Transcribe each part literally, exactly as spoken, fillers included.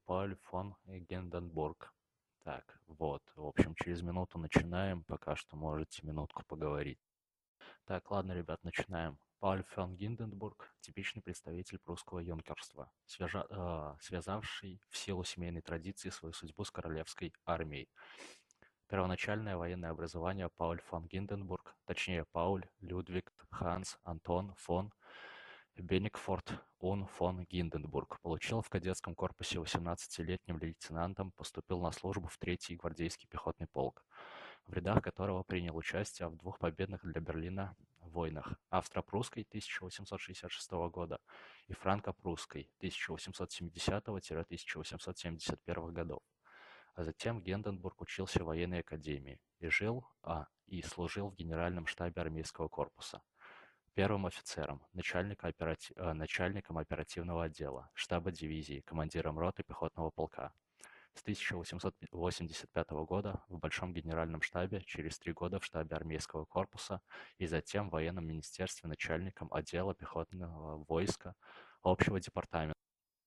Пауль фон Гинденбург. Так, вот, в общем, через минуту начинаем, пока что можете минутку поговорить. Так, ладно, ребят, начинаем. Пауль фон Гинденбург — типичный представитель прусского юнкерства, свяжа- э, связавший в силу семейной традиции свою судьбу с королевской армией. Первоначальное военное образование Пауль фон Гинденбург, точнее Пауль Людвиг Ханс Антон фон Бенигфорд Ун фон Гинденбург получил в кадетском корпусе. Восемнадцатилетним лейтенантом поступил на службу в Третий гвардейский пехотный полк, в рядах которого принял участие в двух победных для Берлина войнах: австро-прусской тысяча восемьсот шестьдесят шестого года и франко-прусской тысяча восемьсот семидесятого — тысяча восемьсот семьдесят первого годов. А затем Гинденбург учился в военной академии и жил а, и служил в генеральном штабе армейского корпуса. Первым офицером, начальника операти- э, начальником оперативного отдела, штаба дивизии, командиром роты пехотного полка. С тысяча восемьсот восемьдесят пятого года в Большом генеральном штабе, через три года в штабе армейского корпуса и затем в военном министерстве начальником отдела пехотного войска общего департамента.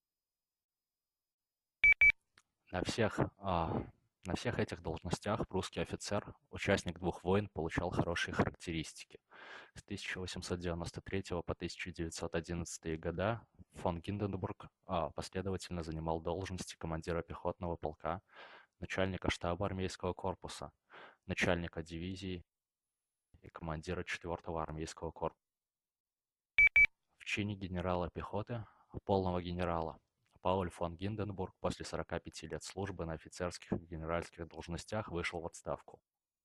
На всех, а, на всех этих должностях прусский офицер, участник двух войн, получал хорошие характеристики. С тысяча восемьсот девяносто третьего по тысяча девятьсот одиннадцатый года фон Гинденбург а, последовательно занимал должности командира пехотного полка, начальника штаба армейского корпуса, начальника дивизии и командира четвертого армейского корпуса. В чине генерала пехоты, полного генерала, Пауль фон Гинденбург после сорока пяти лет службы на офицерских и генеральских должностях вышел в отставку.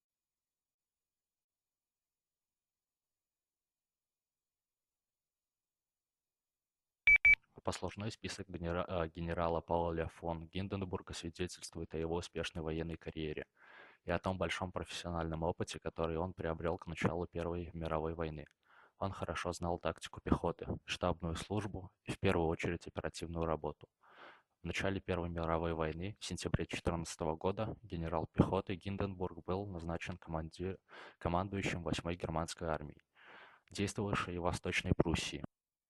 Послужной список генера- э, генерала Пауля фон Гинденбурга свидетельствует о его успешной военной карьере и о том большом профессиональном опыте, который он приобрел к началу Первой мировой войны. Он хорошо знал тактику пехоты, штабную службу и в первую очередь оперативную работу. В начале Первой мировой войны, в сентябре две тысячи четырнадцатого года, генерал пехоты Гинденбург был назначен команди- командующим восьмой германской армией, действовавшей в Восточной Пруссии.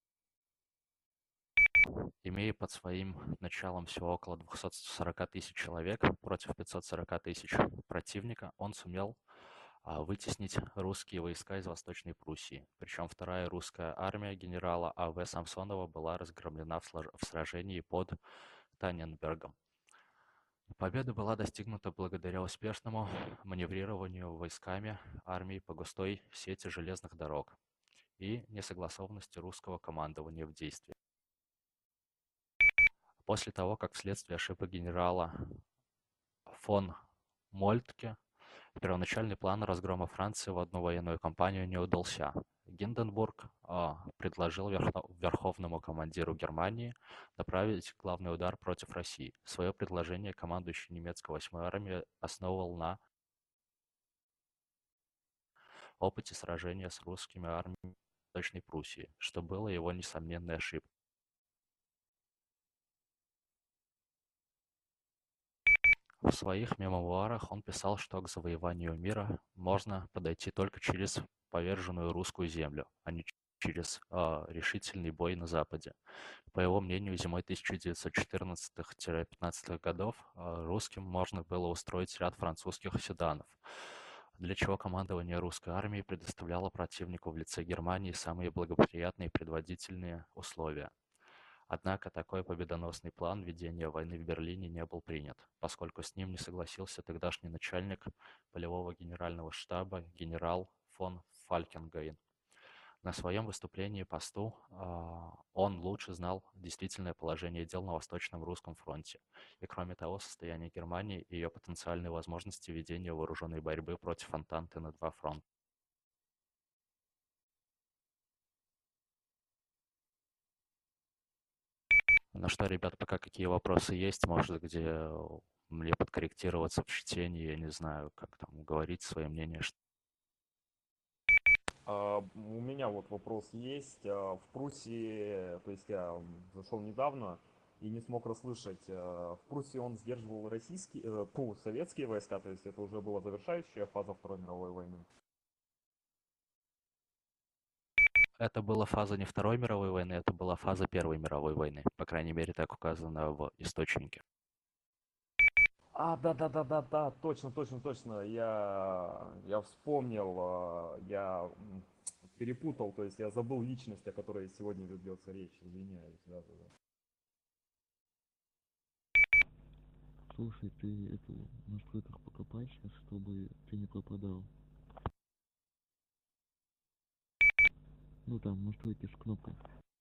Имея под своим началом всего около двухсот сорока тысяч человек против пятисот сорока тысяч противника, он сумел а, вытеснить русские войска из Восточной Пруссии. Причем вторая русская армия генерала А В Самсонова была разгромлена в, слож- в сражении под Танненбергом. Победа была достигнута благодаря успешному маневрированию войсками армии по густой сети железных дорог и несогласованности русского командования в действии. После того, как вследствие ошибок генерала фон Мольтке первоначальный план разгрома Франции в одну военную кампанию не удался, Гинденбург а, предложил верхно- верховному командиру Германии направить главный удар против России. Свое предложение командующий немецкой восьмой армией основывал на опыте сражения с русскими армиями в Восточной Пруссии, что было его несомненной ошибкой. В своих мемуарах он писал, что к завоеванию мира можно подойти только через поверженную русскую землю, а не через а, решительный бой на Западе. По его мнению, зимой тысяча девятьсот четырнадцатого-пятнадцатого годов а, русским можно было устроить ряд французских седанов, для чего командование русской армии предоставляло противнику в лице Германии самые благоприятные предварительные условия. Однако такой победоносный план ведения войны в Берлине не был принят, поскольку с ним не согласился тогдашний начальник полевого генерального штаба генерал фон Фалькенгейн. На своем выступлении посту а, он лучше знал действительное положение дел на Восточном русском фронте и, кроме того, состояние Германии и ее потенциальные возможности ведения вооруженной борьбы против Антанты на два фронта. Ну что, ребят, пока какие вопросы есть, может, где э, мне подкорректироваться в чтении, я не знаю, как там говорить свое мнение. ш- А, У меня вот вопрос есть. А, В Пруссии, то есть я м, зашел недавно и не смог расслышать. а, В Пруссии он сдерживал российские, э, фу, советские войска, то есть это уже была завершающая фаза Второй мировой войны. Это была фаза не Второй мировой войны, это была фаза Первой мировой войны. По крайней мере, так указано в источнике. А, да, да, да, да, да, точно, точно, точно. Я, я вспомнил, а, я м, перепутал, то есть я забыл личность, о которой сегодня ведется речь. Извиняюсь, да, да, да. Слушай, ты это в настройках покопай сейчас, чтобы ты не пропадал. Ну там настройки с кнопкой.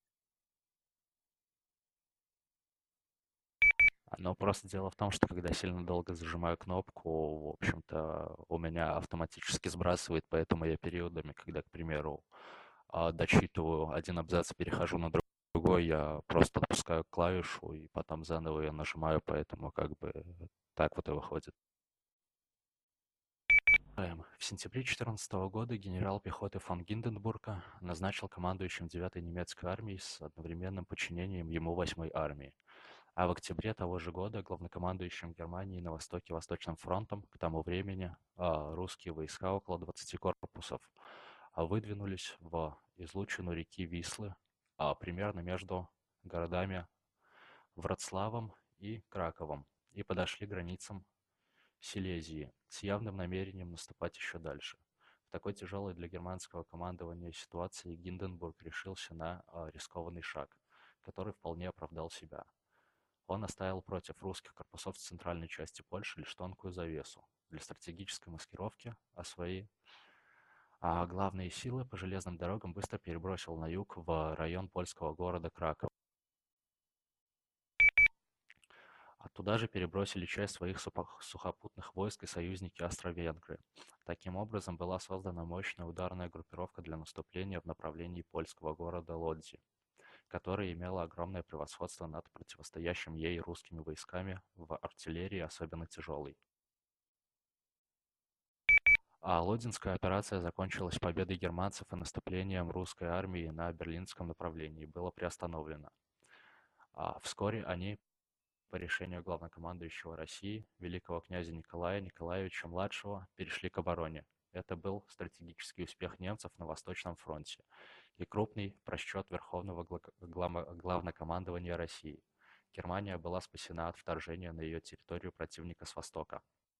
Но просто дело в том, что когда сильно долго зажимаю кнопку, в общем-то, у меня автоматически сбрасывает, поэтому я периодами, когда, к примеру, а, дочитываю один абзац, перехожу на друг- другой, я просто отпускаю клавишу и потом заново ее нажимаю, поэтому как бы так вот и выходит. Эм, В сентябре две тысячи четырнадцатого года генерал пехоты фон Гинденбурга назначил командующим девятой немецкой армией с одновременным подчинением ему восьмой армии. А в октябре того же года главнокомандующим Германии на Востоке Восточным фронтом к тому времени а, русские войска, около двадцати корпусов, а, выдвинулись в излучину реки Вислы, а, примерно между городами Вроцлавом и Краковом, и подошли к границам Силезии с явным намерением наступать еще дальше. В такой тяжелой для германского командования ситуации Гинденбург решился на а, рискованный шаг, который вполне оправдал себя. Он оставил против русских корпусов в центральной части Польши лишь тонкую завесу для стратегической маскировки, а свои а главные силы по железным дорогам быстро перебросил на юг в район польского города Краков. Оттуда же перебросили часть своих сухопутных войск и союзники австро-венгры. Таким образом была создана мощная ударная группировка для наступления в направлении польского города Лодзи, которая имела огромное превосходство над противостоящими ей русскими войсками в артиллерии, особенно тяжелой. А Лодинская операция закончилась победой германцев и наступлением русской армии на берлинском направлении было приостановлено. А вскоре они, по решению главнокомандующего России, великого князя Николая Николаевича-младшего, перешли к обороне. Это был стратегический успех немцев на Восточном фронте и крупный просчет Верховного Главнокомандования России. Германия была спасена от вторжения на ее территорию противника с востока.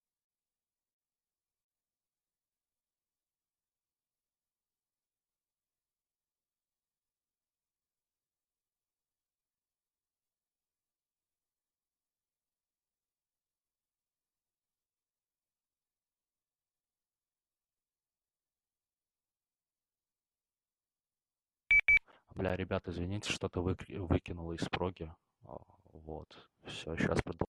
Бля, ребят, извините, что-то выкри- выкинуло из проги. А, Вот. Все, сейчас продолжим.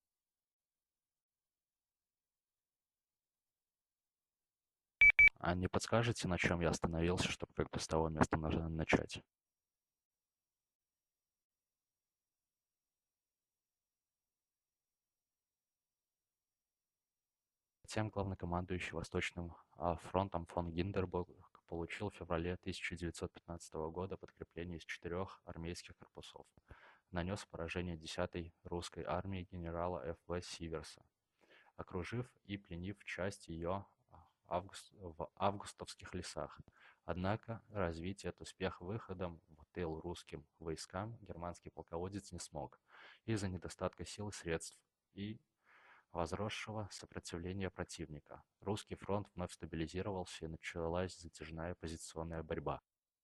А не подскажете, на чем я остановился, чтобы как бы с того места на- начать? Затем главнокомандующий Восточным а, фронтом фон Гинденбург получил в феврале тысяча девятьсот пятнадцатого года подкрепление из четырех армейских корпусов. Нанес поражение десятой русской армии генерала Ф В Сиверса, окружив и пленив часть ее август, в августовских лесах. Однако развить этот успех выходом в тыл русским войскам германский полководец не смог из-за недостатка сил и средств и возросшего сопротивления противника. Русский фронт вновь стабилизировался и началась затяжная позиционная борьба.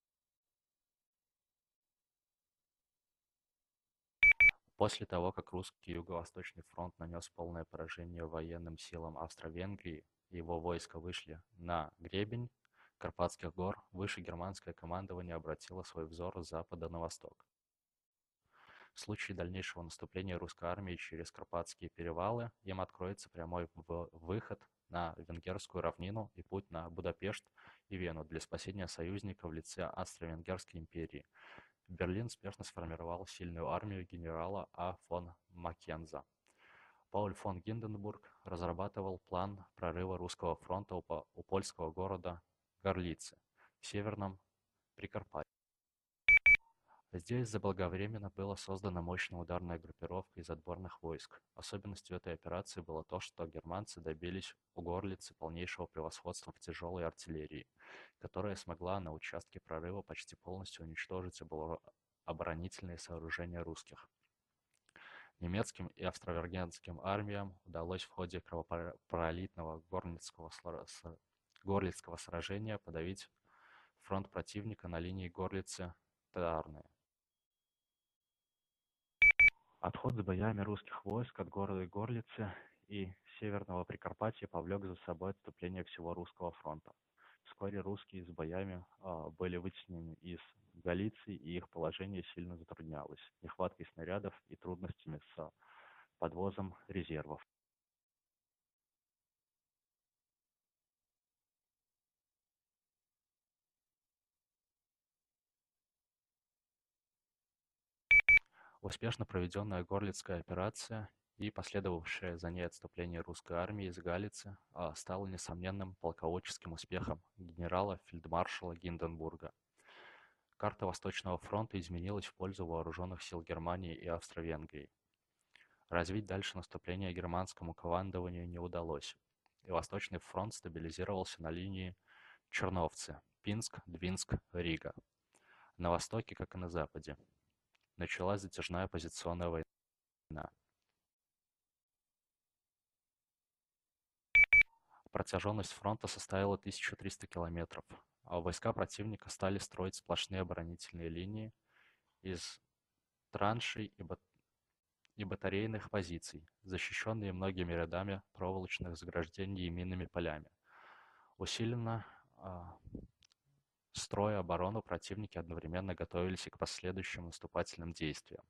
После того, как русский Юго-Восточный фронт нанес полное поражение военным силам Австро-Венгрии, его войска вышли на гребень Карпатских гор, выше германское командование обратило свой взор с запада на восток. В случае дальнейшего наступления русской армии через Карпатские перевалы им откроется прямой выход на Венгерскую равнину и путь на Будапешт и Вену для спасения союзника в лице Австро-Венгерской империи. Берлин спешно сформировал сильную армию генерала А. фон Маккенза. Пауль фон Гинденбург разрабатывал план прорыва русского фронта у, у польского города Горлицы в северном Прикарпатье. Здесь заблаговременно была создана мощная ударная группировка из отборных войск. Особенностью этой операции было то, что германцы добились у Горлицы полнейшего превосходства в тяжелой артиллерии, которая смогла на участке прорыва почти полностью уничтожить оборонительные сооружения русских. Немецким и австро-венгерским армиям удалось в ходе кровопролитного Горлицкого, Горлицкого сражения подавить фронт противника на линии Горлицы-Таарны. Отход с боями русских войск от города Горлицы и Северного Прикарпатья повлек за собой отступление всего русского фронта. Вскоре русские с боями э, были вытеснены из Галиции, и их положение сильно затруднялось нехваткой снарядов и трудностями с подвозом резервов. Успешно проведенная Горлицкая операция и последовавшее за ней отступление русской армии из Галицы а, стало несомненным полководческим успехом генерала-фельдмаршала Гинденбурга. Карта Восточного фронта изменилась в пользу вооруженных сил Германии и Австро-Венгрии. Развить дальше наступление германскому командованию не удалось, и Восточный фронт стабилизировался на линии Черновцы, Пинск, Двинск, Рига. На востоке, как и на западе, началась затяжная позиционная война. Протяженность фронта составила тысячу триста километров, а войска противника стали строить сплошные оборонительные линии из траншей и, бат... и батарейных позиций, защищенные многими рядами проволочных заграждений и минными полями. Усиленно а, строя оборону, противники одновременно готовились и к последующим наступательным действиям.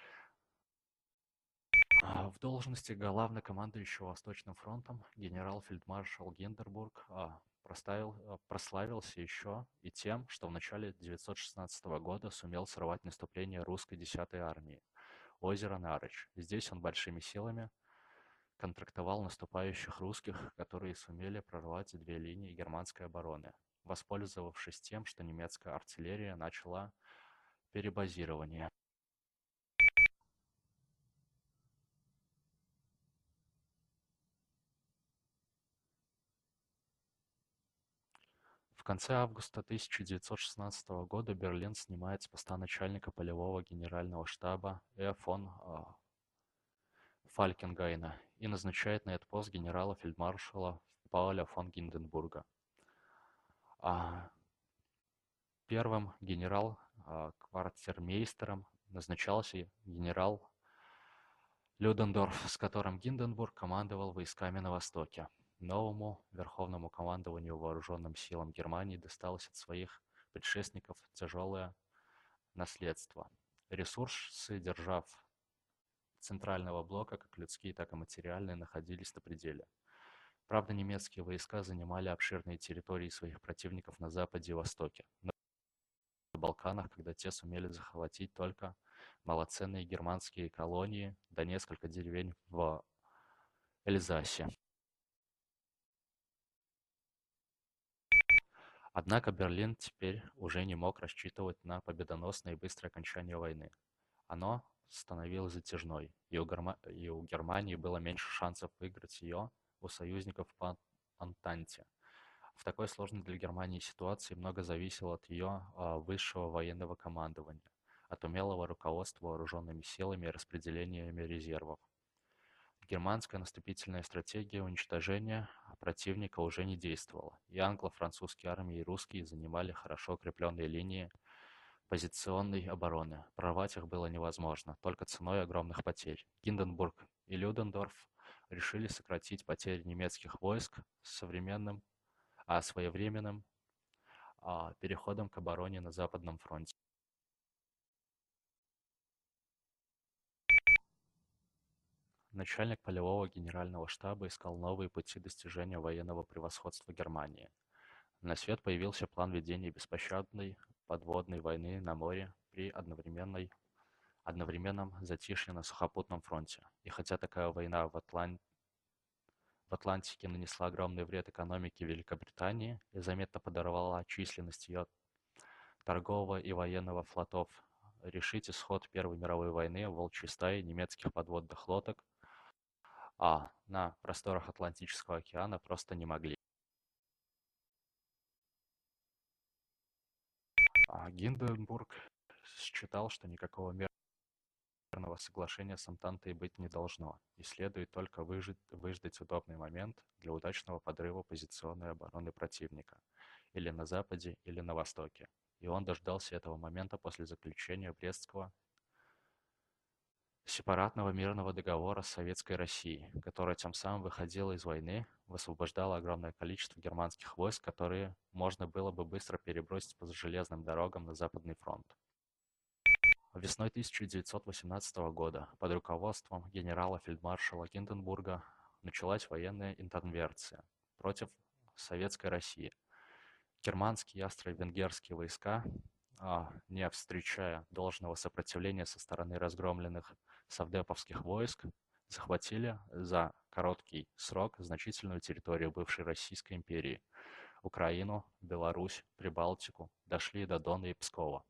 А В должности главнокомандующего Восточным фронтом генерал-фельдмаршал Гинденбург а, проставил- а, прославился еще и тем, что в начале девятьсот шестнадцатого года сумел сорвать наступление русской десятой армии озеро Нарыч. Здесь он большими силами контрактовал наступающих русских, которые сумели прорвать две линии германской обороны, воспользовавшись тем, что немецкая артиллерия начала перебазирование. В конце августа тысяча девятьсот шестнадцатого года Берлин снимает с поста начальника полевого генерального штаба Э. фон а, Фалькенгайна и назначает на этот пост генерала-фельдмаршала Пауля фон Гинденбурга. А Первым генерал-квартирмейстером назначался генерал Людендорф, с которым Гинденбург командовал войсками на Востоке. Новому Верховному командованию вооруженным силам Германии досталось от своих предшественников тяжелое наследство. Ресурсы держав Центрального блока, как людские, так и материальные, находились на пределе. Правда, немецкие войска занимали обширные территории своих противников на западе и востоке, на Балканах, когда те сумели захватить только малоценные германские колонии да несколько деревень в Эльзасе. Однако Берлин теперь уже не мог рассчитывать на победоносное и быстрое окончание войны. Оно становилось затяжной, и у, Герма... и у Германии было меньше шансов выиграть ее у союзников по Антанте. В такой сложной для Германии ситуации много зависело от ее а, высшего военного командования, от умелого руководства вооруженными силами и распределениями резервов. Германская наступительная стратегия уничтожения противника уже не действовала, и англо-французские армии и русские занимали хорошо укрепленные линии позиционной обороны. Прорвать их было невозможно, только ценой огромных потерь. Гинденбург и Людендорф решили сократить потери немецких войск современным, а своевременным а, переходом к обороне на Западном фронте. Начальник полевого генерального штаба искал новые пути достижения военного превосходства Германии. На свет появился план ведения беспощадной подводной войны на море при одновременной, одновременном затишье на сухопутном фронте. И хотя такая война в, Атлан... в Атлантике нанесла огромный вред экономике Великобритании и заметно подорвала численность ее торгового и военного флотов, решить исход Первой мировой войны волчьей стаи немецких подводных лодок а на просторах Атлантического океана просто не могли. А Гинденбург считал, что никакого мира мирного соглашения с Антантой быть не должно, и следует только выжить, выждать удобный момент для удачного подрыва позиционной обороны противника, или на Западе, или на Востоке. И он дождался этого момента после заключения Брестского сепаратного мирного договора с Советской Россией, которая тем самым выходила из войны, высвобождала огромное количество германских войск, которые можно было бы быстро перебросить по железным дорогам на Западный фронт. Весной тысяча девятьсот восемнадцатого года под руководством генерала-фельдмаршала Гинденбурга началась военная интервенция против Советской России. Германские и австро-венгерские войска, а, не встречая должного сопротивления со стороны разгромленных совдеповских войск, захватили за короткий срок значительную территорию бывшей Российской империи – Украину, Беларусь, Прибалтику, дошли до Дона и Пскова.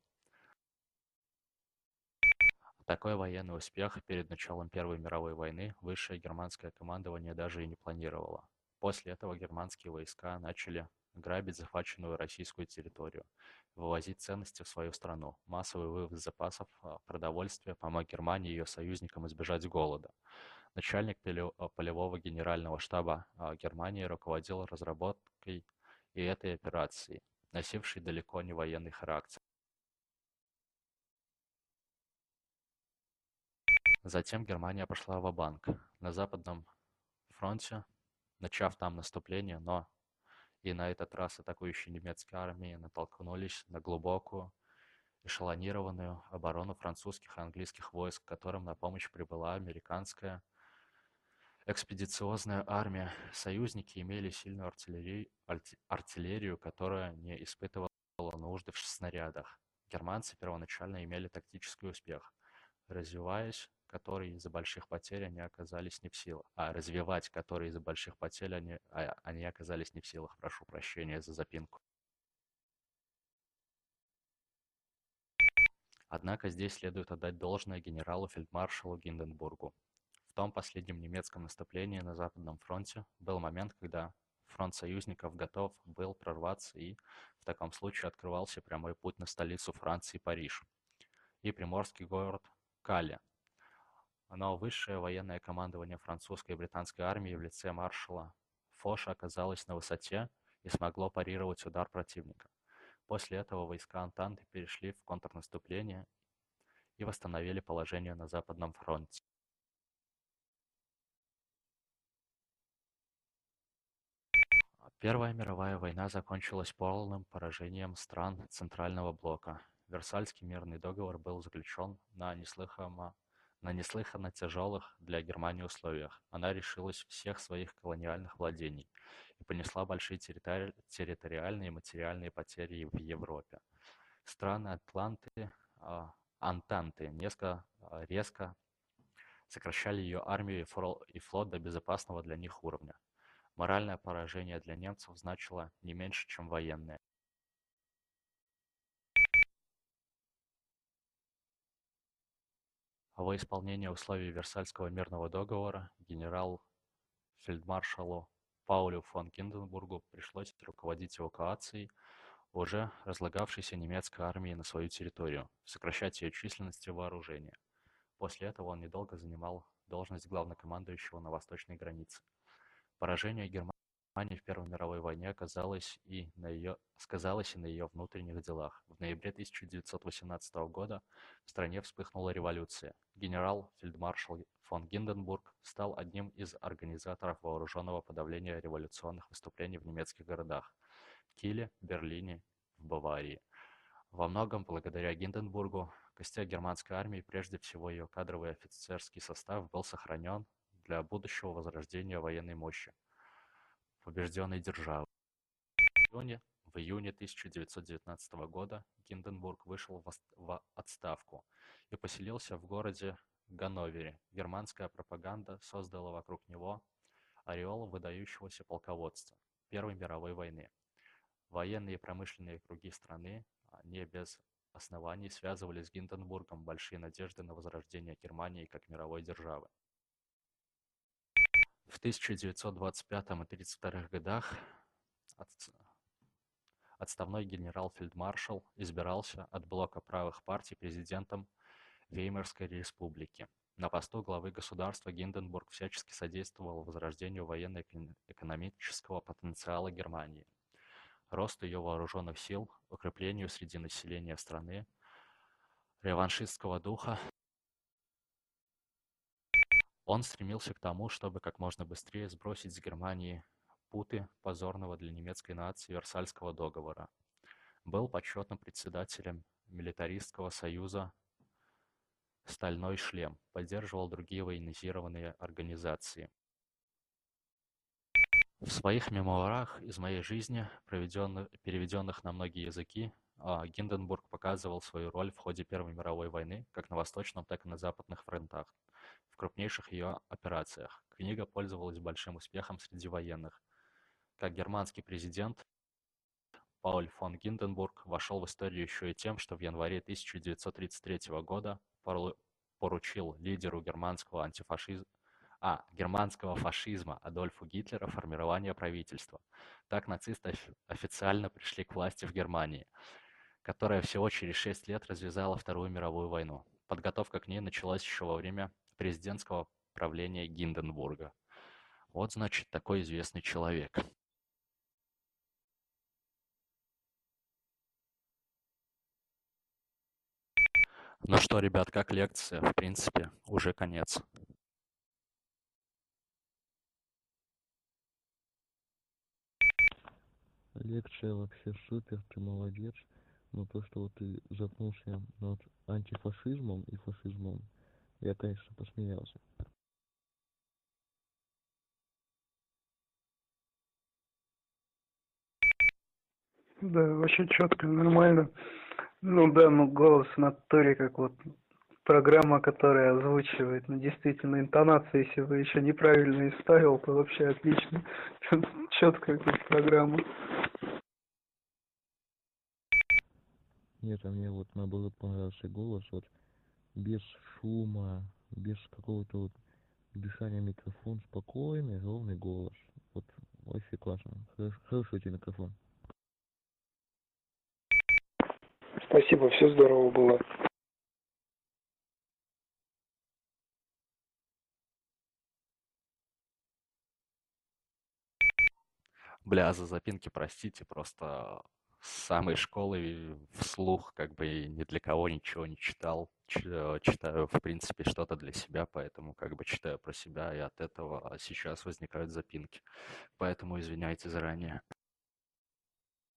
Такой военный успех перед началом Первой мировой войны высшее германское командование даже и не планировало. После этого германские войска начали грабить захваченную российскую территорию, вывозить ценности в свою страну. Массовый вывоз запасов а, продовольствия помог Германии и ее союзникам избежать голода. Начальник поле- а, полевого генерального штаба а, Германии руководил разработкой и этой операции, носившей далеко не военный характер. Затем Германия пошла ва-банк на Западном фронте, начав там наступление, но и на этот раз атакующие немецкие армии натолкнулись на глубокую эшелонированную оборону французских и английских войск, которым на помощь прибыла американская экспедиционная армия. Союзники имели сильную артиллерию, арти- артиллерию, которая не испытывала нужды в снарядах. Германцы первоначально имели тактический успех, развиваясь, которые из-за больших потерь они оказались не в силах, а развивать, которые из-за больших потерь они, а, они оказались не в силах. Прошу прощения за запинку. Однако здесь следует отдать должное генералу-фельдмаршалу Гинденбургу. В том последнем немецком наступлении на Западном фронте был момент, когда фронт союзников готов был прорваться, и в таком случае открывался прямой путь на столицу Франции Париж и приморский город Кале. Но высшее военное командование французской и британской армии в лице маршала Фоша оказалось на высоте и смогло парировать удар противника. После этого войска Антанты перешли в контрнаступление и восстановили положение на Западном фронте. Первая мировая война закончилась полным поражением стран Центрального блока. Версальский мирный договор был заключен на неслыханно, на неслыханно тяжелых для Германии условиях. Она решилась всех своих колониальных владений и понесла большие территори- территориальные и материальные потери в Европе. Страны Атланты, а, Антанты несколько а, резко сокращали ее армию и фро- и флот до безопасного для них уровня. Моральное поражение для немцев значило не меньше, чем военное. Во исполнение условий Версальского мирного договора генерал-фельдмаршалу Паулю фон Гинденбургу пришлось руководить эвакуацией уже разлагавшейся немецкой армии на свою территорию, сокращать ее численность и вооружение. После этого он недолго занимал должность главнокомандующего на восточной границе. Поражение Германии в Первой мировой войне оказалось и на ее, сказалось и на ее внутренних делах. В ноябре тысяча девятьсот восемнадцатого года в стране вспыхнула революция. Генерал-фельдмаршал фон Гинденбург стал одним из организаторов вооруженного подавления революционных выступлений в немецких городах – Киле, Берлине, в Баварии. Во многом благодаря Гинденбургу костяк германской армии, прежде всего ее кадровый и офицерский состав, был сохранен для будущего возрождения военной мощи побежденной державы. В июне, в июне тысяча девятьсот девятнадцатого года Гинденбург вышел в, в отставку и поселился в городе Ганновере. Германская пропаганда создала вокруг него ореол выдающегося полководца Первой мировой войны. Военные и промышленные круги страны не без оснований связывали с Гинденбургом большие надежды на возрождение Германии как мировой державы. В тысяча девятьсот двадцать пятом и тридцать вторых годах отставной генерал-фельдмаршал избирался от блока правых партий президентом Веймарской республики. На посту главы государства Гинденбург всячески содействовал возрождению военно-экономического потенциала Германии, росту ее вооруженных сил, укреплению среди населения страны реваншистского духа. Он стремился к тому, чтобы как можно быстрее сбросить с Германии путы позорного для немецкой нации Версальского договора. Был почетным председателем милитаристского союза «Стальной шлем», поддерживал другие военизированные организации. В своих мемуарах из моей жизни, проведенных, переведенных на многие языки, а, Гинденбург показывал свою роль в ходе Первой мировой войны как на восточном, так и на западных фронтах, в крупнейших ее операциях. Книга пользовалась большим успехом среди военных. Как германский президент, Пауль фон Гинденбург вошел в историю еще и тем, что в январе тысяча девятьсот тридцать третьего года пору- поручил лидеру германского антифашизма а. германского фашизма Адольфу Гитлера формирование правительства. Так нацисты офи- официально пришли к власти в Германии, которая всего через шесть лет развязала Вторую мировую войну. Подготовка к ней началась еще во время президентского правления Гинденбурга. Вот, значит, такой известный человек. Ну что, ребят, как лекция? В принципе, уже конец. Лекция вообще супер, ты молодец. Но то, что вот ты запнулся над антифашизмом и фашизмом, я, конечно, посмеялся. Да, вообще четко, нормально. Ну да, ну голос в натуре, как вот программа, которая озвучивает. Ну действительно, интонация, если бы еще неправильно и ставил, то вообще отлично. Четкая как программа. Нет, а мне вот наоборот понравился голос, вот без шума, без какого-то вот дыхания в микрофон, спокойный, ровный голос. Вот вообще классно. Хорош- Хороший у тебя микрофон. Спасибо, все здорово было. Бля, за запинки простите, просто с самой школы вслух как бы и ни для кого ничего не читал. Ч- Читаю, в принципе, что-то для себя, поэтому как бы читаю про себя, и от этого сейчас возникают запинки. Поэтому извиняйте заранее.